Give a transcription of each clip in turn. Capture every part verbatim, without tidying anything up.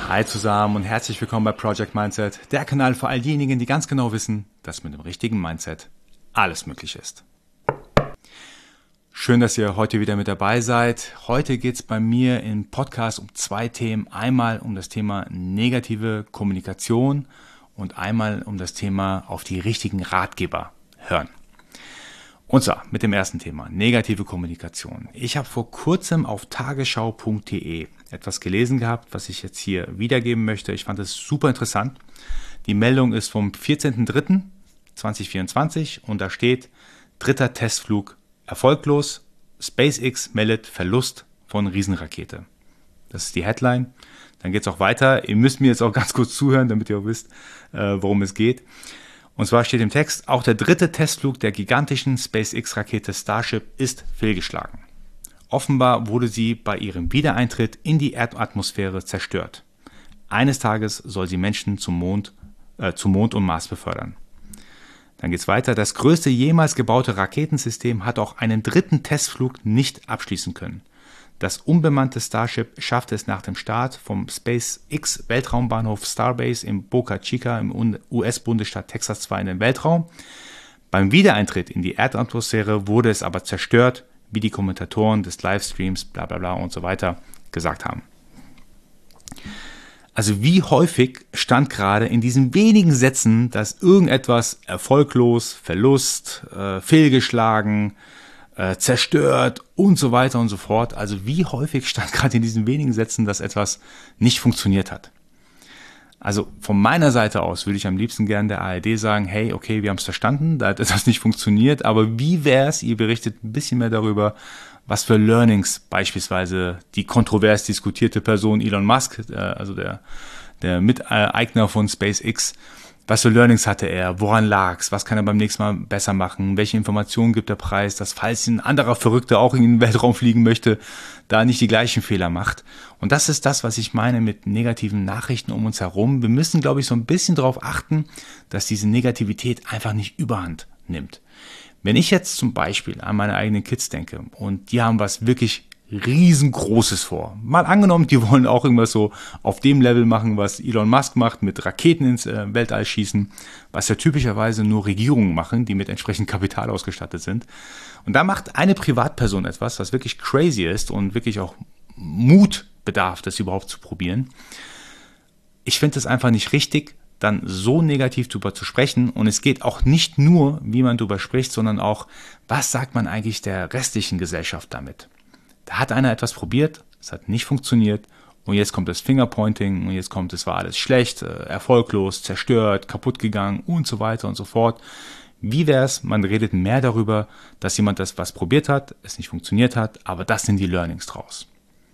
Hi zusammen und herzlich willkommen bei Project Mindset, der Kanal für all diejenigen, die ganz genau wissen, dass mit dem richtigen Mindset alles möglich ist. Schön, dass ihr heute wieder mit dabei seid. Heute geht es bei mir im Podcast um zwei Themen. Einmal um das Thema negative Kommunikation und einmal um das Thema auf die richtigen Ratgeber hören. Und zwar mit dem ersten Thema, negative Kommunikation. Ich habe vor kurzem auf tagesschau punkt de etwas gelesen gehabt, was ich jetzt hier wiedergeben möchte. Ich fand es super interessant. Die Meldung ist vom vierzehnten dritten zweitausendvierundzwanzig und da steht, dritter Testflug erfolglos, SpaceX meldet Verlust von Riesenrakete. Das ist die Headline. Dann geht es auch weiter. Ihr müsst mir jetzt auch ganz kurz zuhören, damit ihr auch wisst, äh, worum es geht. Und zwar steht im Text, auch der dritte Testflug der gigantischen SpaceX-Rakete Starship ist fehlgeschlagen. Offenbar wurde sie bei ihrem Wiedereintritt in die Erdatmosphäre zerstört. Eines Tages soll sie Menschen zum Mond, äh, zum Mond und Mars befördern. Dann geht's weiter. Das größte jemals gebaute Raketensystem hat auch einen dritten Testflug nicht abschließen können. Das unbemannte Starship schaffte es nach dem Start vom SpaceX-Weltraumbahnhof Starbase in Boca Chica im U S-Bundesstaat Texas zwar in den Weltraum. Beim Wiedereintritt in die Erdatmosphäre wurde es aber zerstört, wie die Kommentatoren des Livestreams bla bla bla und so weiter gesagt haben. Also wie häufig stand gerade in diesen wenigen Sätzen, dass irgendetwas erfolglos, Verlust, äh, fehlgeschlagen, äh, zerstört und so weiter und so fort. Also wie häufig stand gerade in diesen wenigen Sätzen, dass etwas nicht funktioniert hat. Also von meiner Seite aus würde ich am liebsten gerne der A R D sagen, hey, okay, wir haben es verstanden, da hat etwas nicht funktioniert, aber wie wäre es, ihr berichtet ein bisschen mehr darüber, was für Learnings beispielsweise die kontrovers diskutierte Person Elon Musk, also der, der Miteigner von SpaceX, was für Learnings hatte er, woran lag's, was kann er beim nächsten Mal besser machen, welche Informationen gibt er preis, dass falls ein anderer Verrückter auch in den Weltraum fliegen möchte, da nicht die gleichen Fehler macht. Und das ist das, was ich meine mit negativen Nachrichten um uns herum. Wir müssen, glaube ich, so ein bisschen darauf achten, dass diese Negativität einfach nicht überhand nimmt. Wenn ich jetzt zum Beispiel an meine eigenen Kids denke und die haben was wirklich riesengroßes vor. Mal angenommen, die wollen auch irgendwas so auf dem Level machen, was Elon Musk macht, mit Raketen ins äh, Weltall schießen, was ja typischerweise nur Regierungen machen, die mit entsprechendem Kapital ausgestattet sind. Und da macht eine Privatperson etwas, was wirklich crazy ist und wirklich auch Mut bedarf, das überhaupt zu probieren. Ich finde es einfach nicht richtig, dann so negativ drüber zu sprechen. Und es geht auch nicht nur, wie man drüber spricht, sondern auch, was sagt man eigentlich der restlichen Gesellschaft damit? Da hat einer etwas probiert, es hat nicht funktioniert und jetzt kommt das Fingerpointing und jetzt kommt, es war alles schlecht, erfolglos, zerstört, kaputt gegangen und so weiter und so fort. Wie wäre es, man redet mehr darüber, dass jemand das was probiert hat, es nicht funktioniert hat, aber das sind die Learnings draus.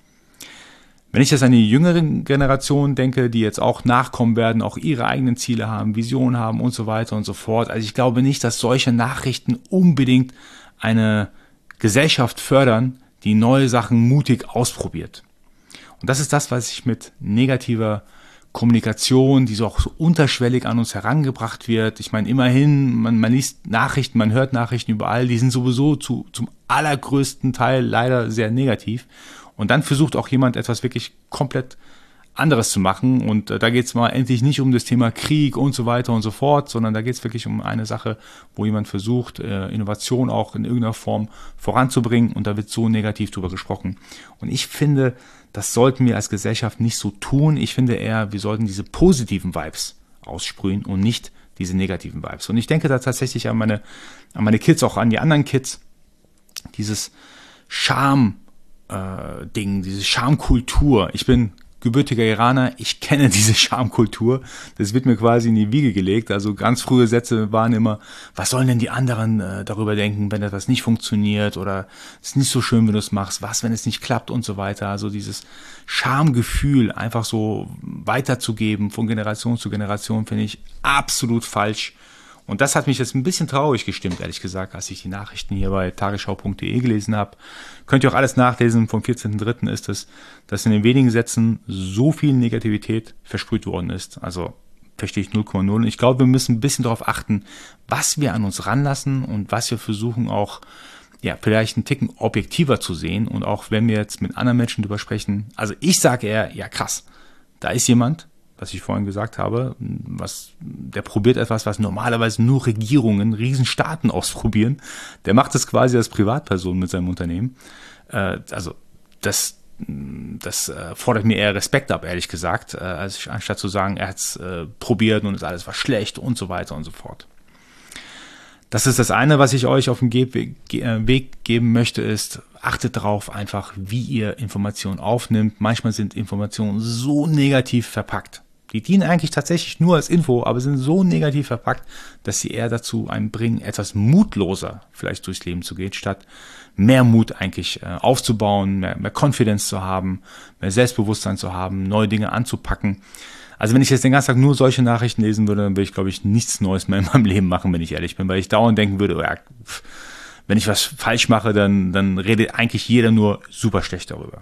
Wenn ich jetzt an die jüngere Generation denke, die jetzt auch nachkommen werden, auch ihre eigenen Ziele haben, Visionen haben und so weiter und so fort. Also ich glaube nicht, dass solche Nachrichten unbedingt eine Gesellschaft fördern, die neue Sachen mutig ausprobiert. Und das ist das, was ich mit negativer Kommunikation, die so auch so unterschwellig an uns herangebracht wird. Ich meine, immerhin, man, man liest Nachrichten, man hört Nachrichten überall, die sind sowieso zu, zum allergrößten Teil leider sehr negativ. Und dann versucht auch jemand etwas wirklich komplett anderes zu machen. Und äh, da geht es mal endlich nicht um das Thema Krieg und so weiter und so fort, sondern da geht es wirklich um eine Sache, wo jemand versucht, äh, Innovation auch in irgendeiner Form voranzubringen. Und da wird so negativ drüber gesprochen. Und ich finde, das sollten wir als Gesellschaft nicht so tun. Ich finde eher, wir sollten diese positiven Vibes aussprühen und nicht diese negativen Vibes. Und ich denke da tatsächlich an meine, an meine Kids, auch an die anderen Kids. Dieses Scham äh, Ding, diese Schamkultur. Ich bin gebürtiger Iraner, ich kenne diese Schamkultur, das wird mir quasi in die Wiege gelegt, also ganz frühe Sätze waren immer, was sollen denn die anderen äh, darüber denken, wenn etwas nicht funktioniert oder es ist nicht so schön, wenn du es machst, was, wenn es nicht klappt und so weiter, also dieses Schamgefühl einfach so weiterzugeben von Generation zu Generation finde ich absolut falsch. Und das hat mich jetzt ein bisschen traurig gestimmt, ehrlich gesagt, als ich die Nachrichten hier bei tagesschau punkt de gelesen habe. Könnt ihr auch alles nachlesen, vom vierzehnten dritten ist es, dass in den wenigen Sätzen so viel Negativität versprüht worden ist. Also verstehe ich null Komma null. Und ich glaube, wir müssen ein bisschen darauf achten, was wir an uns ranlassen und was wir versuchen auch, ja, vielleicht einen Ticken objektiver zu sehen. Und auch wenn wir jetzt mit anderen Menschen drüber sprechen, also ich sage eher, ja krass, da ist jemand, was ich vorhin gesagt habe, was, der probiert etwas, was normalerweise nur Regierungen, Riesenstaaten ausprobieren. Der macht das quasi als Privatperson mit seinem Unternehmen. Äh, also das, das äh, fordert mir eher Respekt ab, ehrlich gesagt, äh, als ich, anstatt zu sagen, er hat es äh, probiert und es alles war schlecht und so weiter und so fort. Das ist das eine, was ich euch auf den Weg geben möchte, ist, achtet darauf einfach, wie ihr Informationen aufnimmt. Manchmal sind Informationen so negativ verpackt. Die dienen eigentlich tatsächlich nur als Info, aber sind so negativ verpackt, dass sie eher dazu einen bringen, etwas mutloser vielleicht durchs Leben zu gehen, statt mehr Mut eigentlich äh, aufzubauen, mehr, mehr Confidence zu haben, mehr Selbstbewusstsein zu haben, neue Dinge anzupacken. Also wenn ich jetzt den ganzen Tag nur solche Nachrichten lesen würde, dann würde ich, glaube ich, nichts Neues mehr in meinem Leben machen, wenn ich ehrlich bin, weil ich dauernd denken würde, ja, wenn ich was falsch mache, dann, dann redet eigentlich jeder nur super schlecht darüber.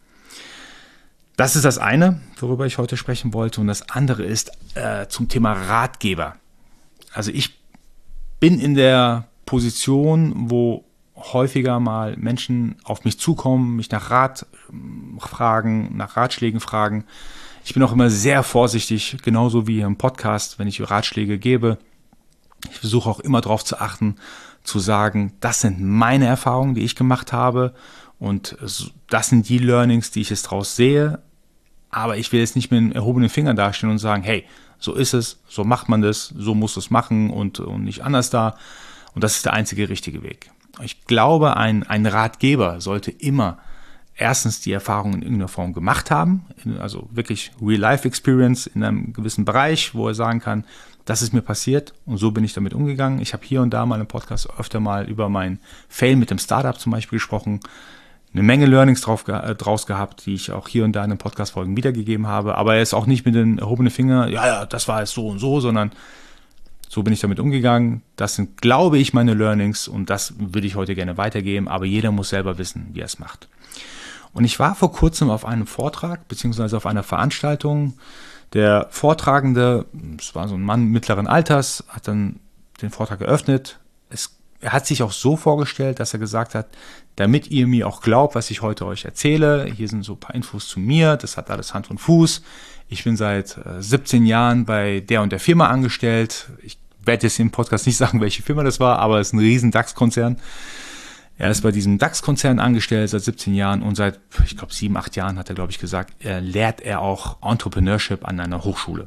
Das ist das eine, worüber ich heute sprechen wollte. Und das andere ist äh, zum Thema Ratgeber. Also ich bin in der Position, wo häufiger mal Menschen auf mich zukommen, mich nach Rat fragen, nach Ratschlägen fragen. Ich bin auch immer sehr vorsichtig, genauso wie hier im Podcast, wenn ich Ratschläge gebe. Ich versuche auch immer darauf zu achten, zu sagen, das sind meine Erfahrungen, die ich gemacht habe und das sind die Learnings, die ich jetzt draus sehe. Aber ich will jetzt nicht mit einem erhobenen Finger dastehen und sagen, hey, so ist es, so macht man das, so muss es machen und, und nicht anders da. Und das ist der einzige richtige Weg. Ich glaube, ein, ein Ratgeber sollte immer erstens die Erfahrung in irgendeiner Form gemacht haben, also wirklich Real-Life-Experience in einem gewissen Bereich, wo er sagen kann, das ist mir passiert und so bin ich damit umgegangen. Ich habe hier und da mal im Podcast öfter mal über mein Fail mit dem Startup zum Beispiel gesprochen, eine Menge Learnings drauf, äh, draus gehabt, die ich auch hier und da in den Podcast-Folgen wiedergegeben habe, aber er ist auch nicht mit den erhobenen Finger, ja, ja, das war jetzt so und so, sondern so bin ich damit umgegangen. Das sind, glaube ich, meine Learnings und das würde ich heute gerne weitergeben, aber jeder muss selber wissen, wie er es macht. Und ich war vor kurzem auf einem Vortrag, beziehungsweise auf einer Veranstaltung. Der Vortragende, es war so ein Mann mittleren Alters, hat dann den Vortrag eröffnet. Es, er hat sich auch so vorgestellt, dass er gesagt hat, damit ihr mir auch glaubt, was ich heute euch erzähle, hier sind so ein paar Infos zu mir, das hat alles Hand und Fuß. Ich bin seit äh, siebzehn Jahren bei der und der Firma angestellt. Ich werde jetzt im Podcast nicht sagen, welche Firma das war, aber es ist ein riesen DAX-Konzern. Er ist bei diesem DAX-Konzern angestellt seit siebzehn Jahren und seit, ich glaube, sieben, acht Jahren hat er, glaube ich, gesagt, er lehrt er auch Entrepreneurship an einer Hochschule.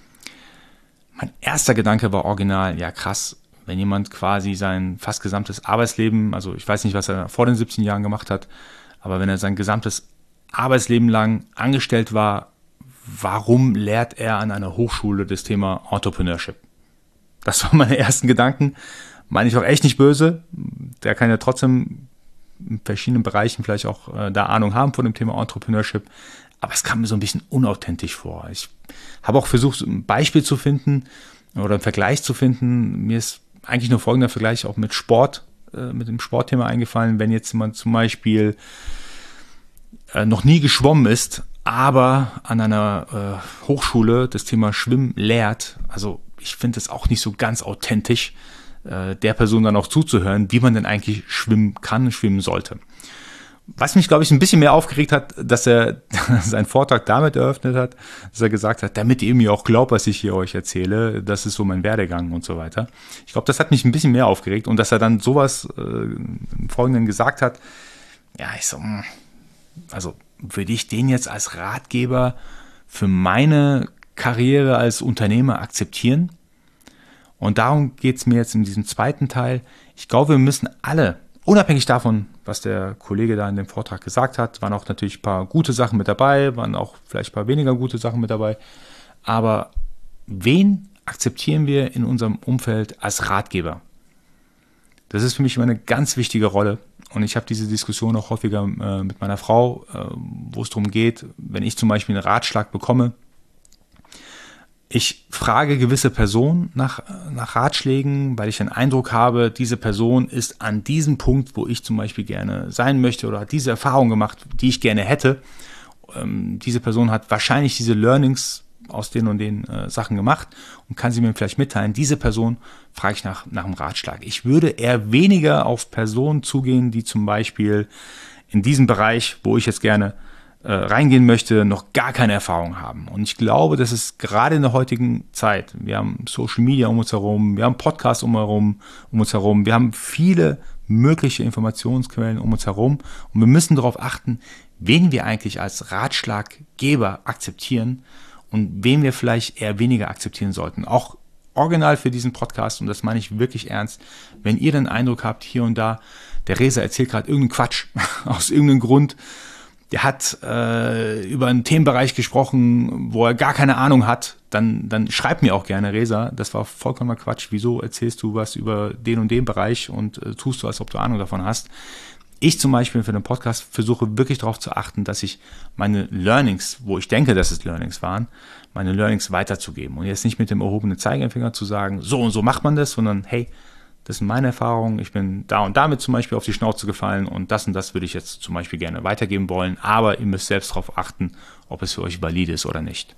Mein erster Gedanke war original, ja krass, wenn jemand quasi sein fast gesamtes Arbeitsleben, also ich weiß nicht, was er vor den siebzehn Jahren gemacht hat, aber wenn er sein gesamtes Arbeitsleben lang angestellt war, warum lehrt er an einer Hochschule das Thema Entrepreneurship? Das waren meine ersten Gedanken. Meine ich auch echt nicht böse. Der kann ja trotzdem in verschiedenen Bereichen vielleicht auch äh, da Ahnung haben von dem Thema Entrepreneurship. Aber es kam mir so ein bisschen unauthentisch vor. Ich habe auch versucht, ein Beispiel zu finden oder einen Vergleich zu finden. Mir ist eigentlich nur folgender Vergleich auch mit Sport, äh, mit dem Sportthema eingefallen. Wenn jetzt jemand zum Beispiel äh, noch nie geschwommen ist, aber an einer äh, Hochschule das Thema Schwimmen lehrt, also ich finde das auch nicht so ganz authentisch, der Person dann auch zuzuhören, wie man denn eigentlich schwimmen kann, schwimmen sollte. Was mich, glaube ich, ein bisschen mehr aufgeregt hat, dass er seinen Vortrag damit eröffnet hat, dass er gesagt hat, damit ihr mir auch glaubt, was ich hier euch erzähle, das ist so mein Werdegang und so weiter. Ich glaube, das hat mich ein bisschen mehr aufgeregt und dass er dann sowas äh, im Folgenden gesagt hat, ja, ich so, also würde ich den jetzt als Ratgeber für meine Karriere als Unternehmer akzeptieren? Und darum geht es mir jetzt in diesem zweiten Teil. Ich glaube, wir müssen alle, unabhängig davon, was der Kollege da in dem Vortrag gesagt hat, waren auch natürlich ein paar gute Sachen mit dabei, waren auch vielleicht ein paar weniger gute Sachen mit dabei. Aber wen akzeptieren wir in unserem Umfeld als Ratgeber? Das ist für mich immer eine ganz wichtige Rolle. Und ich habe diese Diskussion auch häufiger äh, mit meiner Frau, äh, wo es darum geht, wenn ich zum Beispiel einen Ratschlag bekomme, ich frage gewisse Personen nach, nach Ratschlägen, weil ich den Eindruck habe, diese Person ist an diesem Punkt, wo ich zum Beispiel gerne sein möchte oder hat diese Erfahrung gemacht, die ich gerne hätte. Ähm, diese Person hat wahrscheinlich diese Learnings aus den und den äh, Sachen gemacht und kann sie mir vielleicht mitteilen. Diese Person frage ich nach, nach einem Ratschlag. Ich würde eher weniger auf Personen zugehen, die zum Beispiel in diesem Bereich, wo ich jetzt gerne äh, reingehen möchte, noch gar keine Erfahrung haben. Und ich glaube, das ist gerade in der heutigen Zeit, wir haben Social Media um uns herum, wir haben Podcasts um, herum, um uns herum, wir haben viele mögliche Informationsquellen um uns herum und wir müssen darauf achten, wen wir eigentlich als Ratschlaggeber akzeptieren und wen wir vielleicht eher weniger akzeptieren sollten. Auch original für diesen Podcast, und das meine ich wirklich ernst, wenn ihr den Eindruck habt, hier und da, der Reza erzählt gerade irgendeinen Quatsch, aus irgendeinem Grund, der hat äh, über einen Themenbereich gesprochen, wo er gar keine Ahnung hat, dann, dann schreibt mir auch gerne, Reza, das war vollkommener Quatsch, wieso erzählst du was über den und den Bereich und äh, tust du, als ob du Ahnung davon hast. Ich zum Beispiel für den Podcast versuche wirklich darauf zu achten, dass ich meine Learnings, wo ich denke, dass es Learnings waren, meine Learnings weiterzugeben. Und jetzt nicht mit dem erhobenen Zeigefinger zu sagen, so und so macht man das, sondern hey, das sind meine Erfahrungen, ich bin da und damit zum Beispiel auf die Schnauze gefallen und das und das würde ich jetzt zum Beispiel gerne weitergeben wollen, aber ihr müsst selbst darauf achten, ob es für euch valide ist oder nicht.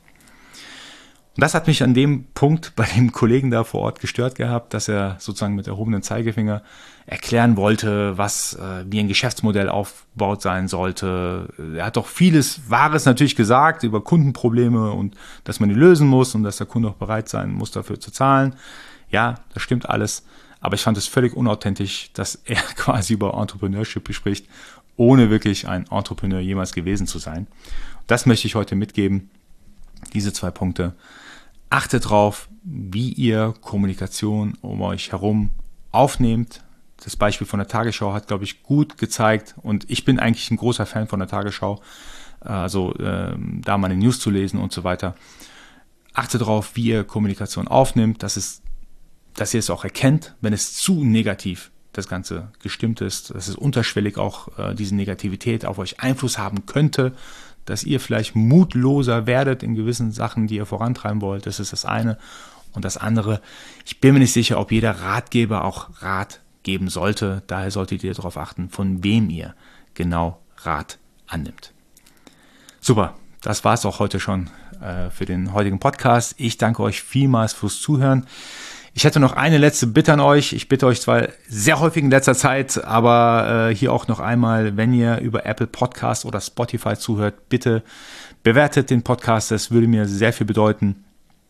Und das hat mich an dem Punkt bei dem Kollegen da vor Ort gestört gehabt, dass er sozusagen mit erhobenem Zeigefinger erklären wollte, was äh, wie ein Geschäftsmodell aufgebaut sein sollte. Er hat doch vieles Wahres natürlich gesagt über Kundenprobleme und dass man die lösen muss und dass der Kunde auch bereit sein muss, dafür zu zahlen. Ja, das stimmt alles. Aber ich fand es völlig unauthentisch, dass er quasi über Entrepreneurship spricht, ohne wirklich ein Entrepreneur jemals gewesen zu sein. Das möchte ich heute mitgeben, diese zwei Punkte. Achtet drauf, wie ihr Kommunikation um euch herum aufnehmt. Das Beispiel von der Tagesschau hat, glaube ich, gut gezeigt und ich bin eigentlich ein großer Fan von der Tagesschau, also äh, da meine News zu lesen und so weiter. Achtet drauf, wie ihr Kommunikation aufnimmt, dass es dass ihr es auch erkennt, wenn es zu negativ das Ganze gestimmt ist, dass es unterschwellig auch äh, diese Negativität auf euch Einfluss haben könnte, dass ihr vielleicht mutloser werdet in gewissen Sachen, die ihr vorantreiben wollt. Das ist das eine. Und das andere, ich bin mir nicht sicher, ob jeder Ratgeber auch Rat geben sollte. Daher solltet ihr darauf achten, von wem ihr genau Rat annimmt. Super, das war es auch heute schon äh, für den heutigen Podcast. Ich danke euch vielmals fürs Zuhören. Ich hätte noch eine letzte Bitte an euch. Ich bitte euch zwar sehr häufig in letzter Zeit, aber äh, hier auch noch einmal, wenn ihr über Apple Podcast oder Spotify zuhört, bitte bewertet den Podcast. Das würde mir sehr viel bedeuten.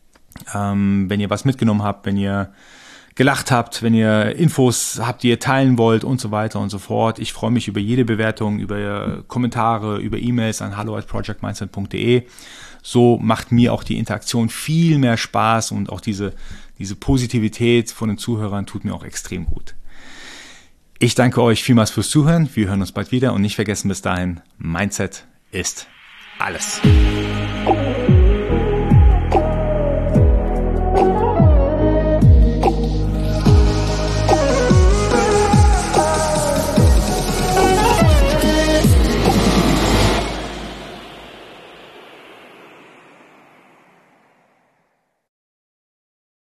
Ähm, wenn ihr was mitgenommen habt, wenn ihr gelacht habt, wenn ihr Infos habt, die ihr teilen wollt und so weiter und so fort. Ich freue mich über jede Bewertung, über Kommentare, über E-Mails an hallo at project mindset punkt de. So macht mir auch die Interaktion viel mehr Spaß und auch diese Diese Positivität von den Zuhörern tut mir auch extrem gut. Ich danke euch vielmals fürs Zuhören. Wir hören uns bald wieder und nicht vergessen bis dahin, Mindset ist alles.